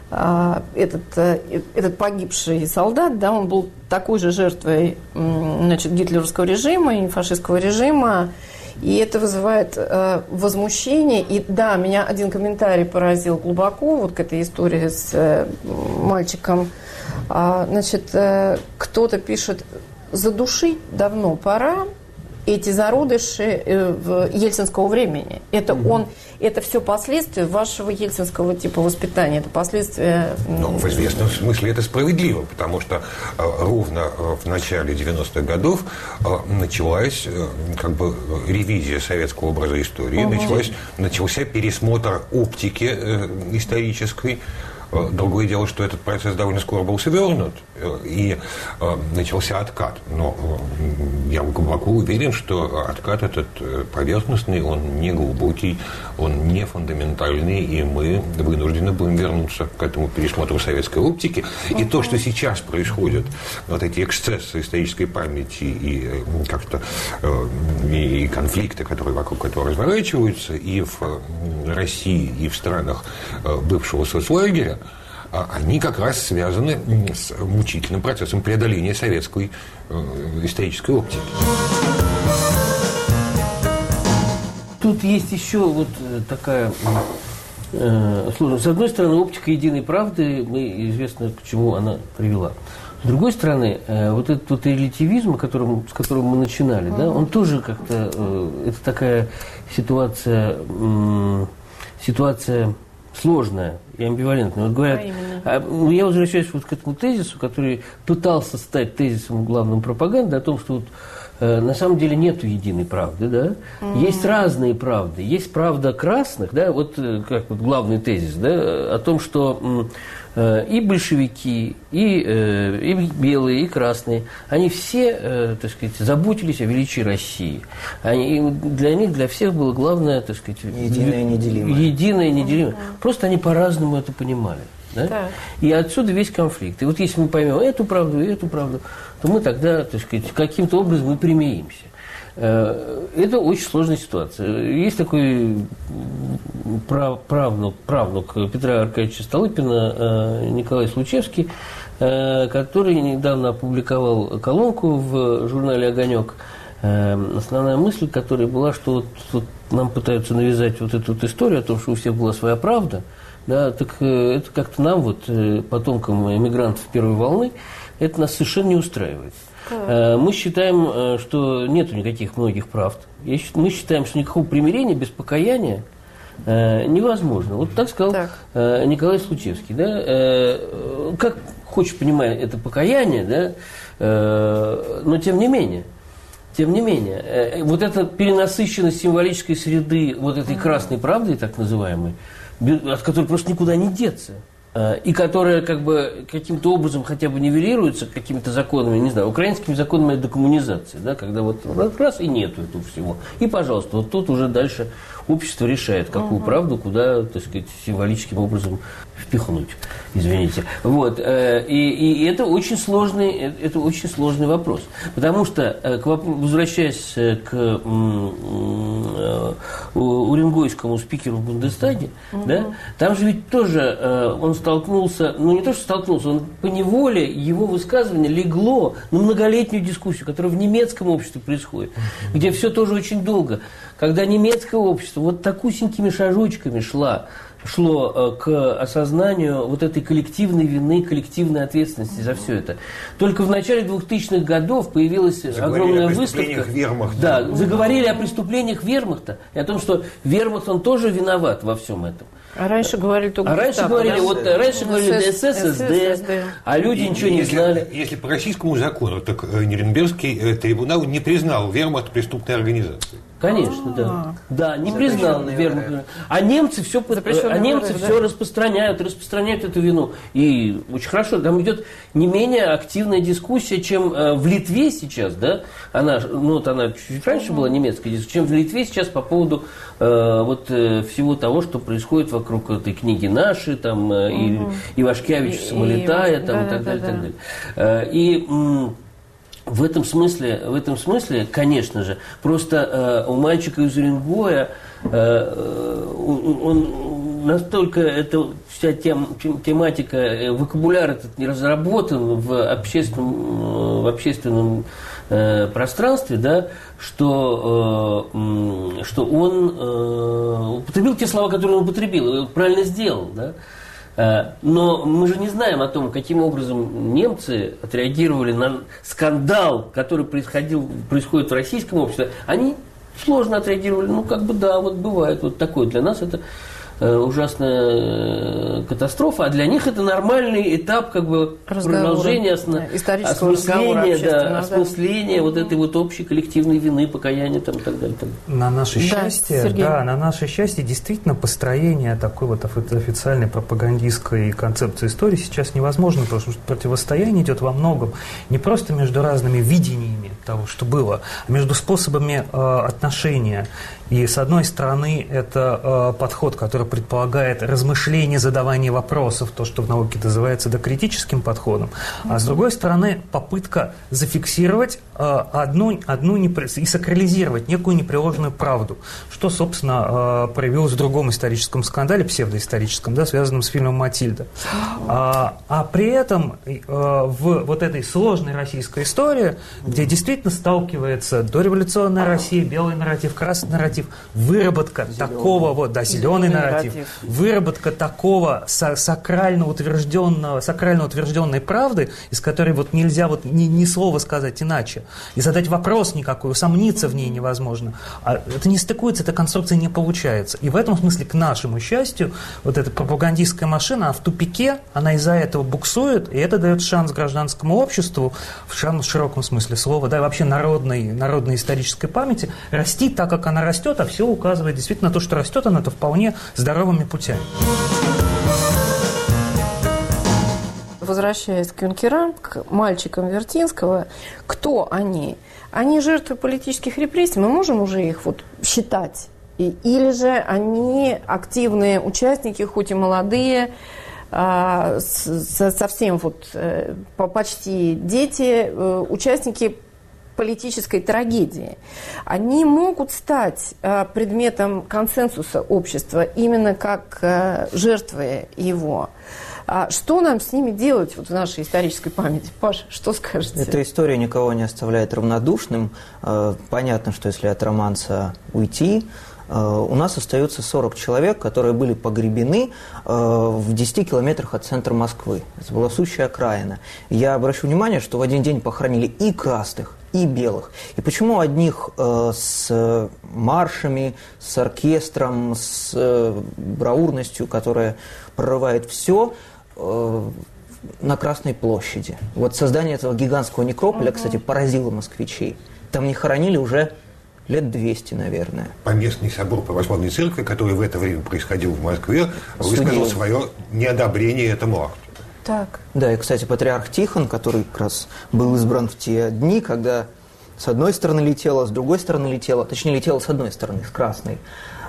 этот погибший солдат, он был такой же жертвой гитлеровского режима и фашистского режима, и это вызывает возмущение. И да, меня один комментарий поразил глубоко к этой истории с мальчиком. Кто-то пишет: задушить давно пора. эти зародыши ельцинского времени. Это все последствия вашего ельцинского типа воспитания. Это последствия... Ну, в известном смысле это справедливо, потому что ровно в начале 90-х годов началась как бы ревизия советского образа истории, начался пересмотр оптики исторической. Другое дело, что этот процесс довольно скоро был свернут, и начался откат. Но я глубоко уверен, что откат этот поверхностный, он не глубокий, он не фундаментальный, и мы вынуждены будем вернуться к этому пересмотру советской оптики. И то, что сейчас происходит, вот эти эксцессы исторической памяти и как-то и конфликты, которые вокруг этого разворачиваются, и в России, и в странах бывшего соцлагеря, они как раз связаны с мучительным процессом преодоления советской исторической оптики. Тут есть еще вот такая сложность. С одной стороны, оптика единой правды, мы известно, к чему она привела. С другой стороны, вот этот вот релятивизм, с которым мы начинали, да, он тоже как-то, это такая ситуация сложная и амбивалентная. Вот говорят, я возвращаюсь вот к этому тезису, который пытался стать тезисом главным пропаганды, о том, что вот, на самом деле нету единой правды, да? Есть разные правды. Есть правда красных, да, вот как вот главный тезис, да, о том, что и большевики, и белые, и красные, они все, так сказать, заботились о величии России. Для них, для всех было главное, так сказать, единое и неделимое. Единое и неделимое. Просто они по-разному это понимали. Да? И отсюда весь конфликт. И вот если мы поймем эту правду и эту правду, то мы тогда, так сказать, каким-то образом и примиримся. Это очень сложная ситуация. Есть такой правнук Петра Аркадьевича Столыпина, Николай Случевский, который недавно опубликовал колонку в журнале «Огонек». Основная мысль, которая была, что вот нам пытаются навязать вот эту вот историю о том, что у всех была своя правда, да, так это как-то нам, вот, потомкам эмигрантов первой волны, это нас совершенно не устраивает. Мы считаем, что нету никаких многих правд. Мы считаем, что никакого примирения без покаяния невозможно. Вот так сказал Николай Случевский. Да? Как хочешь, понимая это покаяние, да? Но тем не менее, вот эта перенасыщенность символической среды, вот этой красной правдой, так называемой, от которой просто никуда не деться, и которая как бы каким-то образом хотя бы нивелируется какими-то законами, не знаю, украинскими законами декоммунизации, да, когда вот раз и нету этого всего. И, пожалуйста, вот тут уже дальше общество решает, какую правду куда, так сказать, символическим образом впихнуть, извините. Вот. И это очень сложный вопрос. Потому что, возвращаясь к уренгойскому спикеру в Бундестаге, да, там же ведь тоже он столкнулся, ну не то, что столкнулся, он поневоле, его высказывание легло на многолетнюю дискуссию, которая в немецком обществе происходит, где все тоже очень долго. Когда немецкое общество вот такусенькими шажочками шло к осознанию вот этой коллективной вины, коллективной ответственности за все это. Только в начале 2000-х годов появилась огромная выставка. Да, заговорили о преступлениях вермахта и о том, что вермахт, он тоже виноват во всем этом. А раньше говорили только раньше говорили СС, СД, а люди ничего не знали. Если по российскому закону, так Нюрнбергский трибунал не признал вермахт преступной организацией. Конечно, да. Да, не признал вермахт. А немцы все распространяют эту вину. И очень хорошо, там идет не менее активная дискуссия, чем в Литве сейчас, да? Она чуть раньше была немецкая дискуссия, чем в Литве сейчас по поводу всего того, что происходит вокруг этой книги наши, там, и Ивашкевича Самолетая, там, и так далее. И в этом смысле, конечно же, просто у мальчика из Уренгоя он настолько эта вся тематика, вокабуляр этот не разработан в общественном пространстве, да, что он употребил те слова, которые он употребил, правильно сделал, да. Но мы же не знаем о том, каким образом немцы отреагировали на скандал, который происходит в российском обществе. Они сложно отреагировали. Ну, как бы да, вот бывает вот такое. Для нас это ужасная катастрофа, а для них это нормальный этап как бы продолжения исторического разговора, осмысления вот этой вот общей коллективной вины, покаяния там, и так далее. На наше счастье, на наше счастье, действительно построение такой вот официальной пропагандистской концепции истории сейчас невозможно, потому что противостояние идет во многом не просто между разными видениями того, что было, а между способами отношения. И с одной стороны, это подход, который предполагает размышление, задавание вопросов, то, что в науке называется докритическим подходом. А с другой стороны, попытка зафиксировать и сакрализировать некую непреложную правду, что, собственно, проявилось в другом историческом скандале, псевдоисторическом, да, связанном с фильмом «Матильда». А при этом в вот этой сложной российской истории, где действительно сталкивается дореволюционная Россия, белый нарратив, красный нарратив, выработка такого вот, да, зеленый нарратив, выработка такого сакрально утвержденной правды, из которой вот нельзя вот ни слова сказать иначе, и задать вопрос никакой, усомниться в ней невозможно. А это не стыкуется, эта конструкция не получается. И в этом смысле, к нашему счастью, вот эта пропагандистская машина, она в тупике, она из-за этого буксует, и это дает шанс гражданскому обществу, в широком смысле слова, да, и вообще народной исторической памяти расти так, как она растет, а все указывает действительно на то, что растет она это вполне здоровыми путями. Возвращаясь к юнкерам, к мальчикам Вертинского, кто они? Они жертвы политических репрессий, мы можем уже их вот считать? Или же они активные участники, хоть и молодые, совсем вот почти дети, участники политической трагедии. Они могут стать предметом консенсуса общества именно как жертвы его. Что нам с ними делать вот в нашей исторической памяти? Паш, что скажете? Эта история никого не оставляет равнодушным. Понятно, что если от романса уйти, у нас остается 40 человек, которые были погребены в 10 километрах от центра Москвы. Это была сущая окраина. Я обращу внимание, что в один день похоронили и красных, и белых. И почему одних с маршами, с оркестром, с бравурностью, которая прорывает все, на Красной площади. Вот создание этого гигантского некрополя, кстати, поразило москвичей. Там не хоронили уже лет 200, наверное. Поместный собор православной церкви, который в это время происходил в Москве, высказал свое неодобрение этому акту. Так. Да, и, кстати, патриарх Тихон, который как раз был избран в те дни, когда с одной стороны летело, с другой стороны летело, точнее, летело с одной стороны, с красной.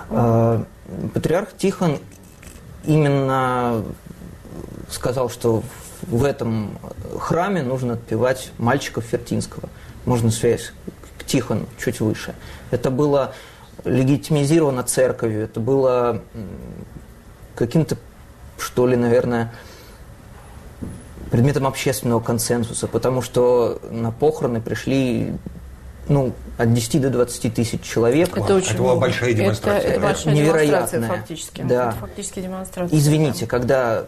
Патриарх Тихон именно сказал, что в этом храме нужно отпевать мальчиков Вертинского. Можно связь к Тихону чуть выше. Это было легитимизировано церковью, это было каким-то, что ли, наверное, предметом общественного консенсуса, потому что на похороны пришли от 10 до 20 тысяч человек. Это была большая демонстрация. Это большая невероятная. демонстрация фактически. Да. Это фактически демонстрация. Извините, когда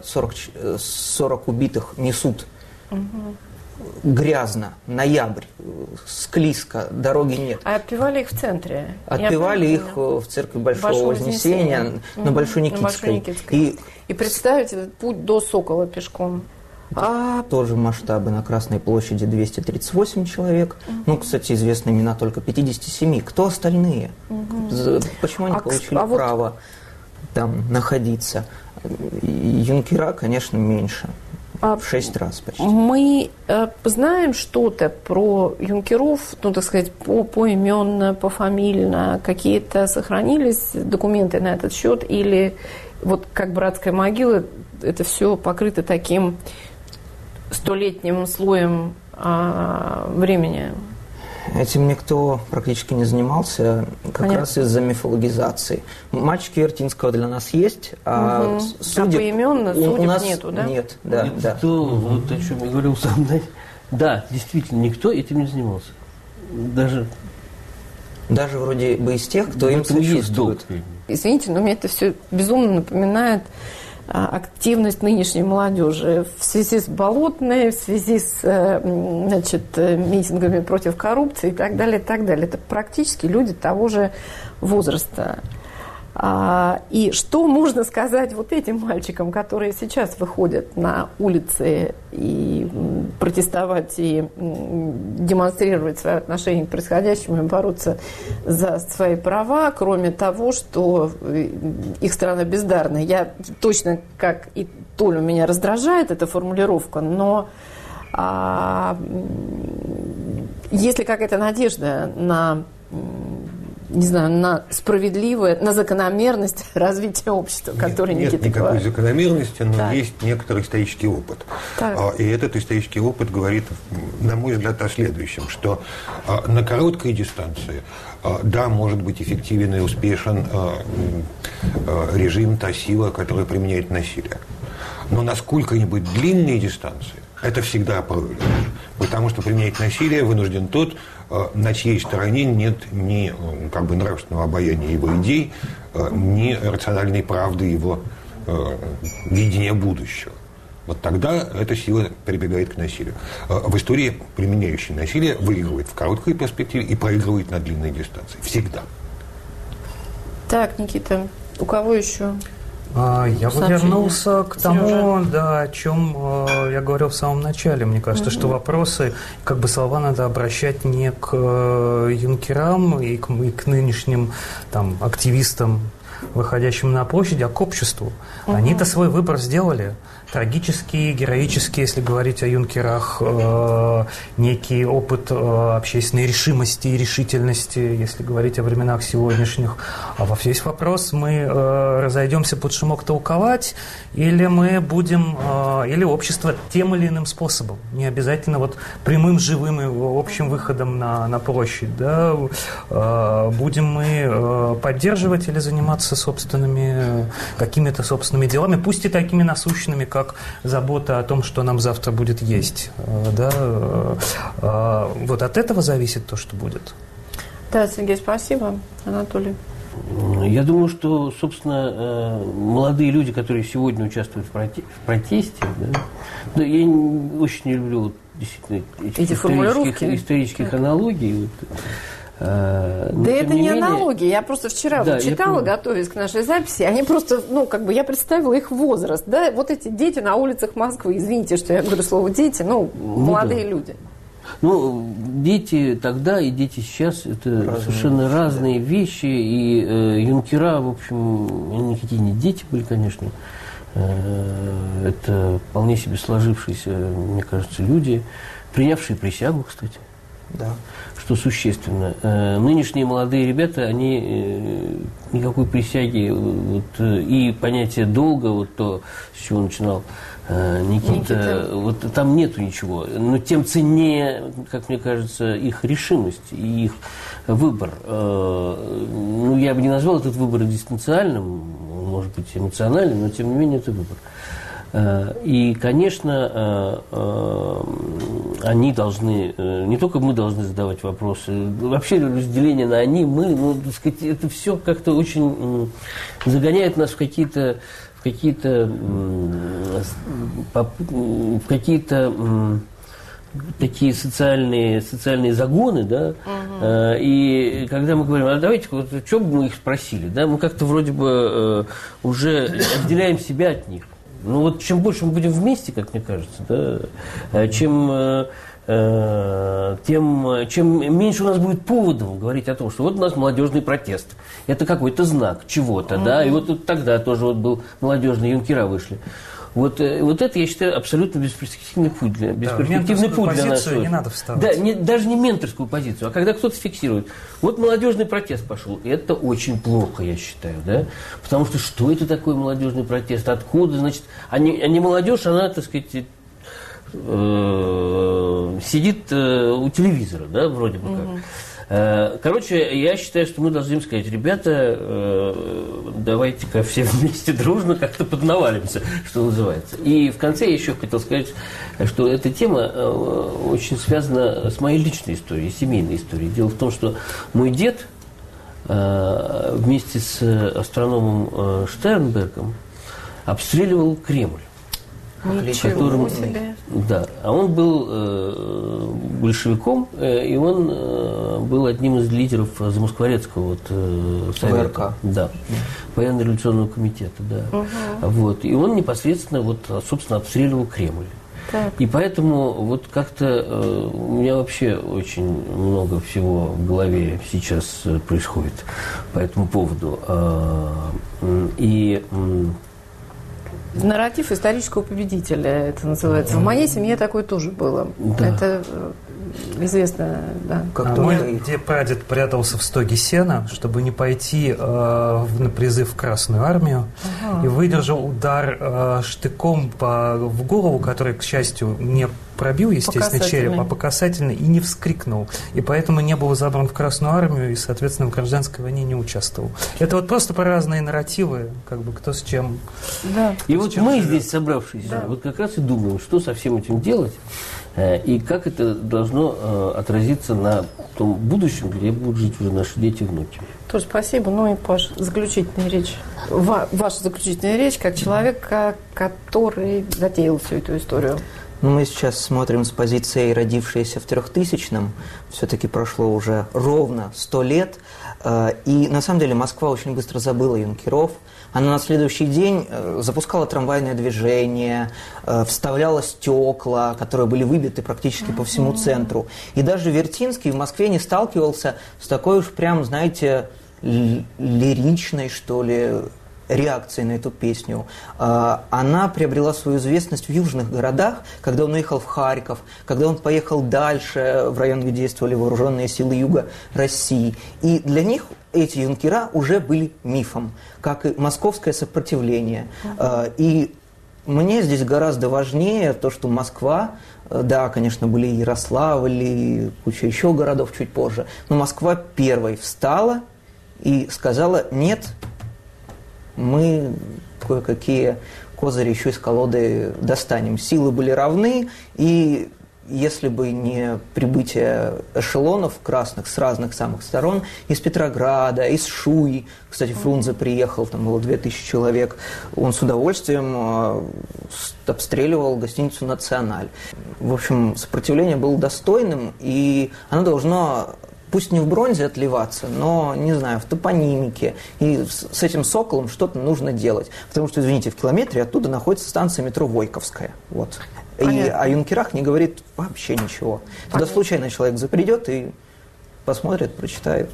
40 убитых несут грязно, ноябрь, склизко, дороги нет. А отпевали их в центре? Отпевали их в церкви Большого Вознесения на Большой Никитской. И представить этот путь до Сокола пешком. Тоже масштабы. На Красной площади 238 человек. Кстати, известны имена только 57. Кто остальные? Почему они получили право там находиться? Юнкера, конечно, меньше. В 6 раз почти. Мы знаем что-то про юнкеров, так сказать, поименно, пофамильно? Какие-то сохранились документы на этот счет? Или вот как братская могила, это все покрыто таким столетним слоем времени? Этим никто практически не занимался, как раз из-за мифологизации. Мальчики Вертинского для нас есть, а судеб поименно у нас нету, да? Нет, да. Никто, вот о чем я говорил сам, да, действительно, никто этим не занимался. Даже вроде бы из тех, кто им сочувствует. Извините, но мне это все безумно напоминает активность нынешней молодежи в связи с Болотной, в связи с митингами против коррупции и так далее, и так далее. Это практически люди того же возраста. И что можно сказать вот этим мальчикам, которые сейчас выходят на улицы и протестовать, и демонстрировать свое отношение к происходящему, и бороться за свои права, кроме того, что их страна бездарна. Я точно, как и Толю, меня раздражает эта формулировка, но есть ли какая-то надежда на, не знаю, на справедливое, на закономерность развития общества, которое Никита Нет никакой говорит. закономерности, но Так. есть некоторый исторический опыт. Так. И этот исторический опыт говорит, на мой взгляд, о следующем, что на короткой дистанции, да, может быть эффективен и успешен режим, та сила, которая применяет насилие. Но на сколько-нибудь длинные дистанции это всегда проигрыш. Потому что применять насилие вынужден тот, на чьей стороне нет ни нравственного обаяния его идей, ни рациональной правды его видения будущего. Вот тогда эта сила прибегает к насилию. В истории применяющий насилие выигрывает в короткой перспективе и проигрывает на длинной дистанции. Всегда. Так, Никита, у кого еще? Я бы Сообщение. вернулся к тому, Сережа. да, о чем я говорил в самом начале. Мне кажется, что вопросы, слова надо обращать не к юнкерам и к нынешним активистам, выходящим на площадь, а к обществу. Они-то свой выбор сделали. Трагический, героический, если говорить о юнкерах, некий опыт общественной решимости и решительности, если говорить о временах сегодняшних. А во весь вопрос, мы разойдемся под шумок толковать, или мы будем, или общество тем или иным способом, не обязательно прямым, живым и общим выходом на площадь, да, будем мы поддерживать или заниматься какими-то собственными делами, пусть и такими насущными, как забота о том, что нам завтра будет есть. Да? Вот от этого зависит то, что будет. Да, Сергей, спасибо. Анатолий. Я думаю, что, собственно, молодые люди, которые сегодня участвуют в протесте, да, я очень не люблю действительно Эти формулировки. исторических аналогий. Да это не аналогия. Я просто вчера читала, готовясь к нашей записи, они просто, я представила их возраст. Да? Вот эти дети на улицах Москвы, извините, что я говорю слово «дети», молодые люди. Дети тогда и дети сейчас – это совершенно разные вещи. И юнкера, в общем, никакие не дети были, конечно. Это вполне себе сложившиеся, мне кажется, люди, принявшие присягу, кстати. Да. Что существенно. Нынешние молодые ребята, они никакой присяги и понятие долга, то, с чего начинал Никита, там нету ничего. Но тем ценнее, как мне кажется, их решимость и их выбор. Я бы не назвал этот выбор экзистенциальным, может быть, эмоциональным, но тем не менее это выбор. И, конечно, они должны, не только мы должны задавать вопросы, вообще разделение на они, мы, это все как-то очень загоняет нас в какие-то такие социальные загоны, да, и когда мы говорим, давайте, что бы мы их спросили, да, мы как-то вроде бы уже отделяем себя от них. Чем больше мы будем вместе, как мне кажется, да, чем меньше у нас будет поводов говорить о том, что у нас молодежный протест. Это какой-то знак чего-то, да, и тогда тоже был молодежные юнкера вышли. Вот это, я считаю, абсолютно бесперспективный путь для нас. Не надо вставать. Да, даже не менторскую позицию, а когда кто-то фиксирует. молодежный протест пошел. И это очень плохо, я считаю, да? Потому что это такое молодежный протест? Откуда, значит, а не молодежь, она, так сказать, сидит у телевизора, да, вроде бы как. Короче, я считаю, что мы должны им сказать, ребята, давайте-ка все вместе дружно как-то поднавалимся, что называется. И в конце я еще хотел сказать, что эта тема очень связана с моей личной историей, семейной историей. Дело в том, что мой дед вместе с астрономом Штернбергом обстреливал Кремль. Ничего себе. Да, а он был большевиком, и он был одним из лидеров Замоскворецкого совета. ВРК. Да, военно-революционного комитета, да. Вот, и он непосредственно, собственно, обстреливал Кремль. Так. И поэтому вот как-то у меня вообще очень много всего в голове сейчас происходит по этому поводу. Нарратив исторического победителя, это называется. В моей семье такое тоже было. Да. Это известно, да. Мой прадед прятался в стоге сена, чтобы не пойти на призыв в Красную армию, и выдержал удар штыком в голову, который, к счастью, не пробил, естественно, череп, а по касательной, и не вскрикнул. И поэтому не был забран в Красную армию и, соответственно, в гражданской войне не участвовал. Это вот просто по разные нарративы, как бы кто с чем. Да. И вот мы здесь собравшиеся, Да. вот как раз и думаем, что со всем этим делать, и как это должно отразиться на том будущем, где будут жить уже наши дети и внуки. Тоже спасибо. Ну и, Паш, заключительная речь. Ваша заключительная речь как человека, который затеял всю эту историю. Ну, мы сейчас смотрим с позиции родившейся в 3000-м. Все-таки прошло уже ровно 100 лет. И на самом деле Москва очень быстро забыла юнкеров. Она на следующий день запускала трамвайное движение, вставляла стекла, которые были выбиты практически по всему центру. И даже Вертинский в Москве не сталкивался с такой уж прям, знаете, лиричной, что ли, реакцией на эту песню. Она приобрела свою известность в южных городах, когда он уехал в Харьков, когда он поехал дальше, в район, где действовали вооруженные силы Юга России. И для них эти юнкера уже были мифом, как и московское сопротивление. И мне здесь гораздо важнее то, что Москва, да, конечно, были и Ярославль, и куча еще городов чуть позже, но Москва первой встала и сказала: нет, мы кое-какие козыри еще из колоды достанем. Силы были равны, и если бы не прибытие эшелонов красных с разных самых сторон, из Петрограда, из Шуи, кстати, Фрунзе приехал, там было 2000 человек, он с удовольствием обстреливал гостиницу «Националь». В общем, сопротивление было достойным, и оно должно... Пусть не в бронзе отливаться, но, не знаю, в топонимике. И с этим «Соколом» что-то нужно делать. Потому что, извините, в километре оттуда находится станция метро Войковская. Вот. И о юнкерах не говорит вообще ничего. Туда случайно человек забредет и посмотрит, прочитает.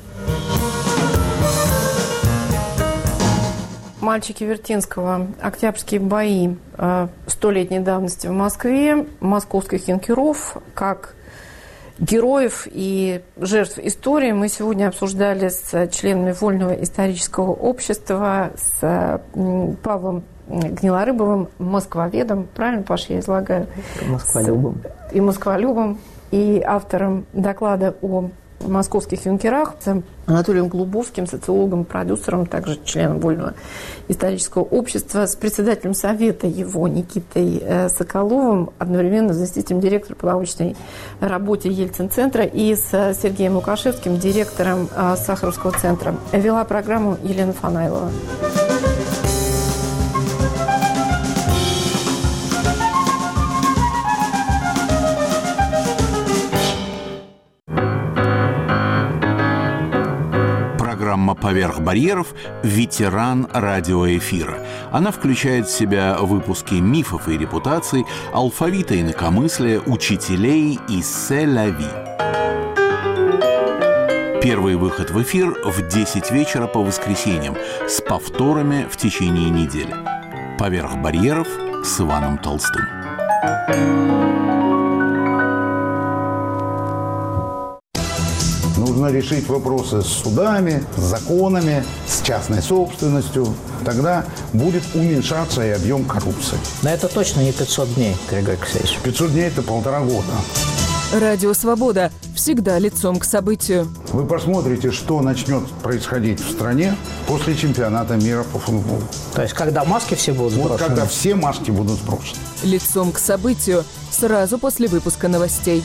Мальчики Вертинского. Октябрьские бои 100-летней давности в Москве. Московских юнкеров как героев и жертв истории мы сегодня обсуждали с членами Вольного исторического общества, с Павлом Гнилорыбовым, москвоведом, правильно, Паш, я излагаю? Москволюбом. И москволюбом, и автором доклада о московских юнкерах, с Анатолием Голубовским, социологом, продюсером, также членом Вольного исторического общества, с председателем совета его Никитой Соколовым, одновременно заместителем директора по научной работе Ельцин-центра, и с Сергеем Лукашевским, директором Сахаровского центра. Вела программу Елена Фанайлова. Программа «Поверх барьеров» – ветеран радиоэфира. Она включает в себя выпуски мифов и репутаций, алфавита инакомыслия, учителей и «Се-ля-ви». Первый выход в эфир в 10 вечера по воскресеньям с повторами в течение недели. «Поверх барьеров» с Иваном Толстым. Нужно решить вопросы с судами, с законами, с частной собственностью. Тогда будет уменьшаться и объем коррупции. Но это точно не 500 дней, Григорий Алексеевич. 500 дней – это 1,5 года. Радио «Свобода» всегда лицом к событию. Вы посмотрите, что начнет происходить в стране после чемпионата мира по футболу. То есть, когда маски все будут сброшены? Вот когда все маски будут сброшены. Лицом к событию сразу после выпуска новостей.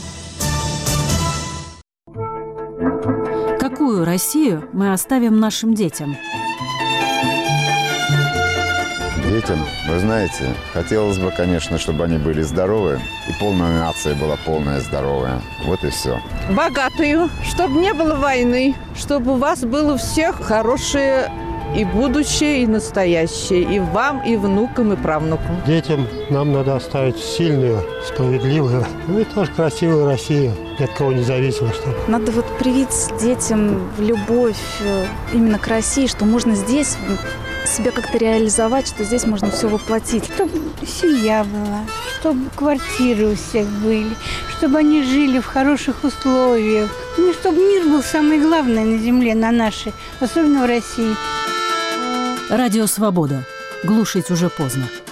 Какую Россию мы оставим нашим детям? Детям, вы знаете, хотелось бы, конечно, чтобы они были здоровы, и полная нация была полная здоровая. Вот и все. Богатую, чтобы не было войны, чтобы у вас было всех хорошее и будущее, и настоящее, и вам, и внукам, и правнукам. Детям нам надо оставить сильную, справедливую, ну и тоже красивую Россию, ни от кого не зависимо. Чтобы. Надо вот привить детям любовь именно к России, что можно здесь себя как-то реализовать, что здесь можно все воплотить. Чтобы семья была, чтобы квартиры у всех были, чтобы они жили в хороших условиях. Ну, чтобы мир был самое главное на земле, на нашей, особенно в России. Радио «Свобода». Глушить уже поздно.